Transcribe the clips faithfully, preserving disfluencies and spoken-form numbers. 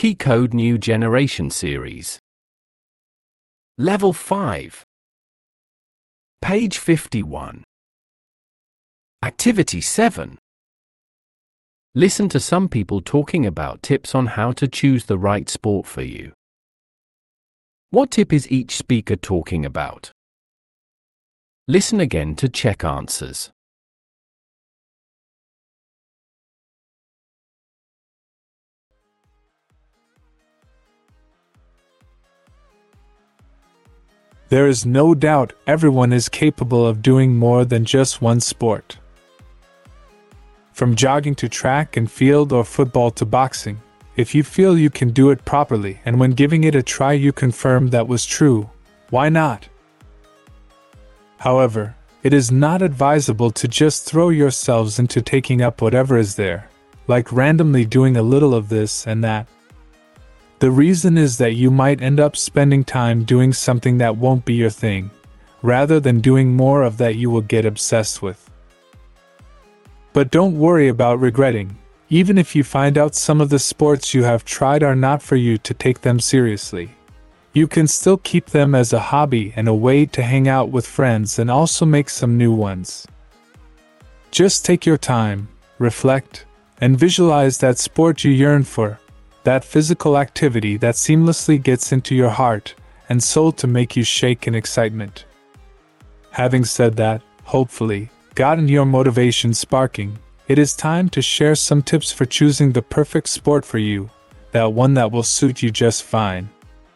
Rookie Code New Generation Series. Level five. Page fifty-one. Activity seven. Listen to some people talking about tips on how to choose the right sport for you. What tip is each speaker talking about? Listen again to check answers. There is no doubt everyone is capable of doing more than just one sport. From jogging to track and field or football to boxing, if you feel you can do it properly and when giving it a try you confirm that was true, why not? However, it is not advisable to just throw yourselves into taking up whatever is there, like randomly doing a little of this and that. The reason is that you might end up spending time doing something that won't be your thing, rather than doing more of that you will get obsessed with. But don't worry about regretting, even if you find out some of the sports you have tried are not for you to take them seriously. You can still keep them as a hobby and a way to hang out with friends and also make some new ones. Just take your time, reflect, and visualize that sport you yearn for. That physical activity that seamlessly gets into your heart and soul to make you shake in excitement. Having said that, hopefully, gotten your motivation sparking, it is time to share some tips for choosing the perfect sport for you, that one that will suit you just fine.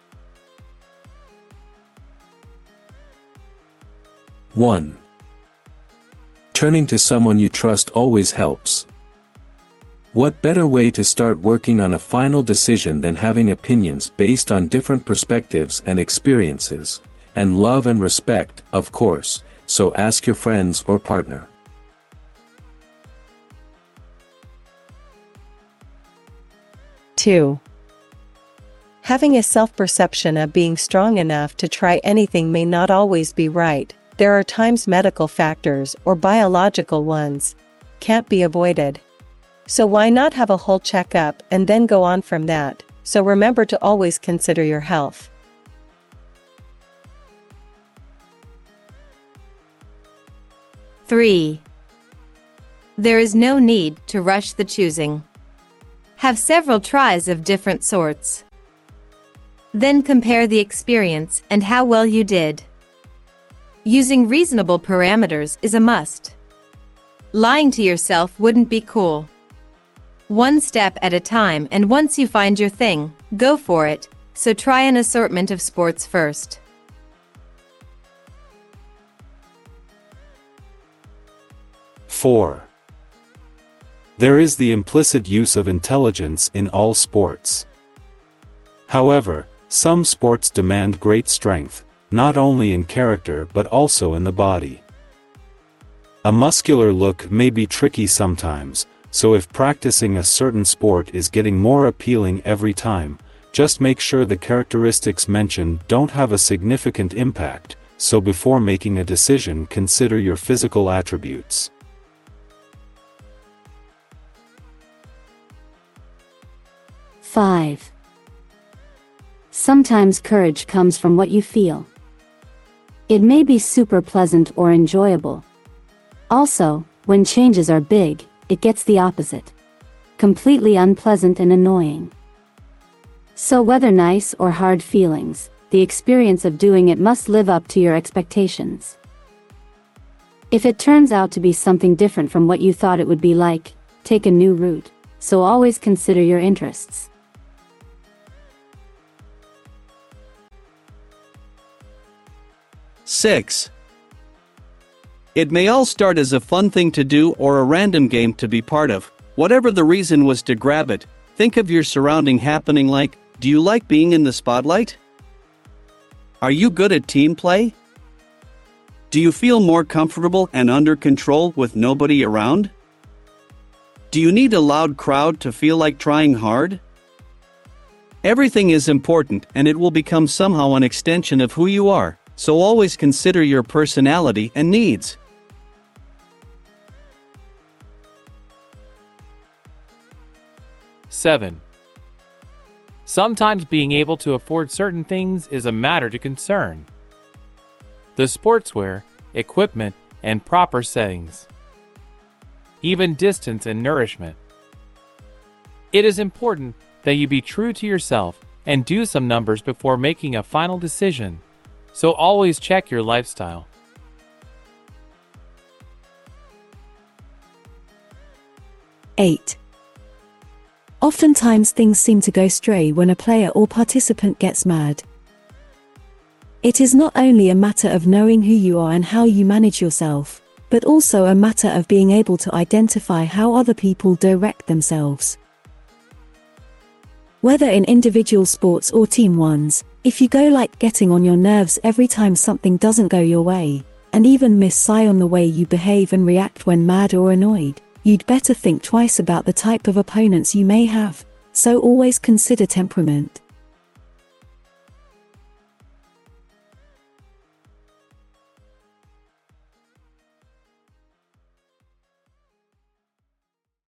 one. Turning to someone you trust always helps. What better way to start working on a final decision than having opinions based on different perspectives and experiences, and love and respect, of course, so ask your friends or partner. two. Having a self-perception of being strong enough to try anything may not always be right. There are times medical factors or biological ones can't be avoided. So why not have a whole checkup and then go on from that? So remember to always consider your health. three. There is no need to rush the choosing. Have several tries of different sorts. Then compare the experience and how well you did. Using reasonable parameters is a must. Lying to yourself wouldn't be cool. One step at a time, and once you find your thing, go for it, so try an assortment of sports first. four. There is the implicit use of intelligence in all sports. However, some sports demand great strength, not only in character but also in the body. A muscular look may be tricky sometimes, so if practicing a certain sport is getting more appealing every time, just make sure the characteristics mentioned don't have a significant impact, so before making a decision consider your physical attributes. five. Sometimes courage comes from what you feel. It may be super pleasant or enjoyable. Also, when changes are big, it gets the opposite. Completely unpleasant and annoying. So whether nice or hard feelings, the experience of doing it must live up to your expectations. If it turns out to be something different from what you thought it would be like, take a new route, so always consider your interests. six. It may all start as a fun thing to do or a random game to be part of. Whatever the reason was to grab it, think of your surrounding happening like, do you like being in the spotlight? Are you good at team play? Do you feel more comfortable and under control with nobody around? Do you need a loud crowd to feel like trying hard? Everything is important and it will become somehow an extension of who you are, so always consider your personality and needs. seven. sometimes being able to afford certain things is a matter to concern. The sportswear, equipment, and proper settings. Even distance and nourishment. It is important that you be true to yourself and do some numbers before making a final decision, so always check your lifestyle. eight. Oftentimes things seem to go stray when a player or participant gets mad. It is not only a matter of knowing who you are and how you manage yourself, but also a matter of being able to identify how other people direct themselves. Whether in individual sports or team ones, if you go like getting on your nerves every time something doesn't go your way, and even miss sigh on the way you behave and react when mad or annoyed, you'd better think twice about the type of opponents you may have, so always consider temperament.